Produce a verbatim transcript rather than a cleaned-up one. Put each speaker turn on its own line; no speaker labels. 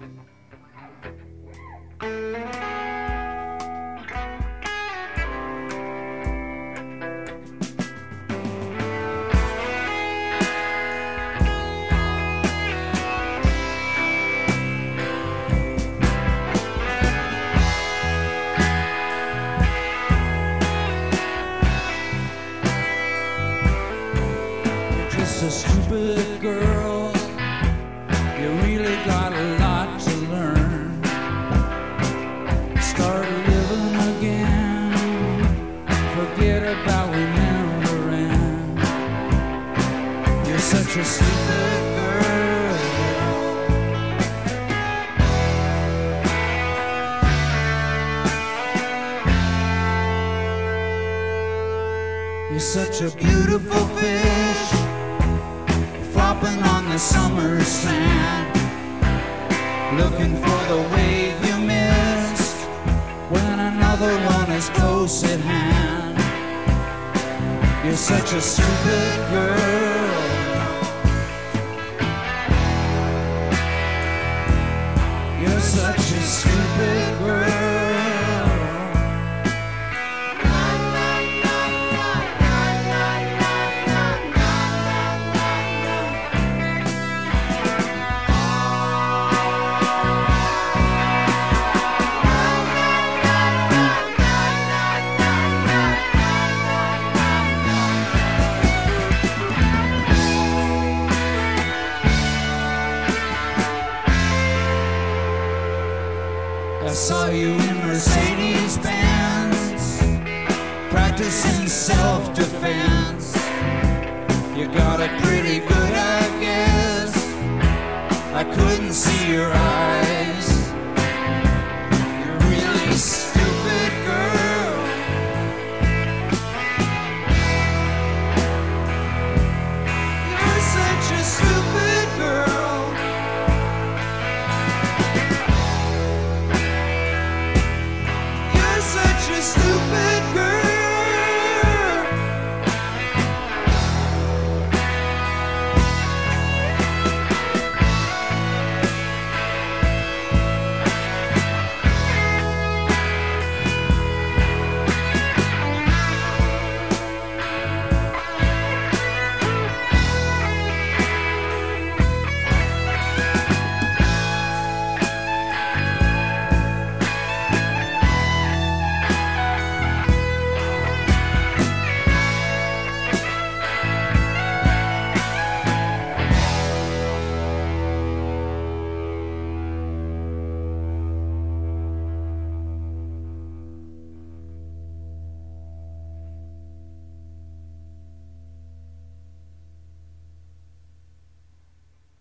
A stupid girl, you really got a lot to learn. Start living again, forget about remembering. You're such a stupid girl. You're such a beautiful fish, flopping on the summer sand, looking for the wave you missed when another one is close at hand. You're such a stupid girl. You're such a stupid girl. I saw you in Mercedes-Benz, practicing self-defense. You got it pretty good, I guess. I couldn't see your eyes.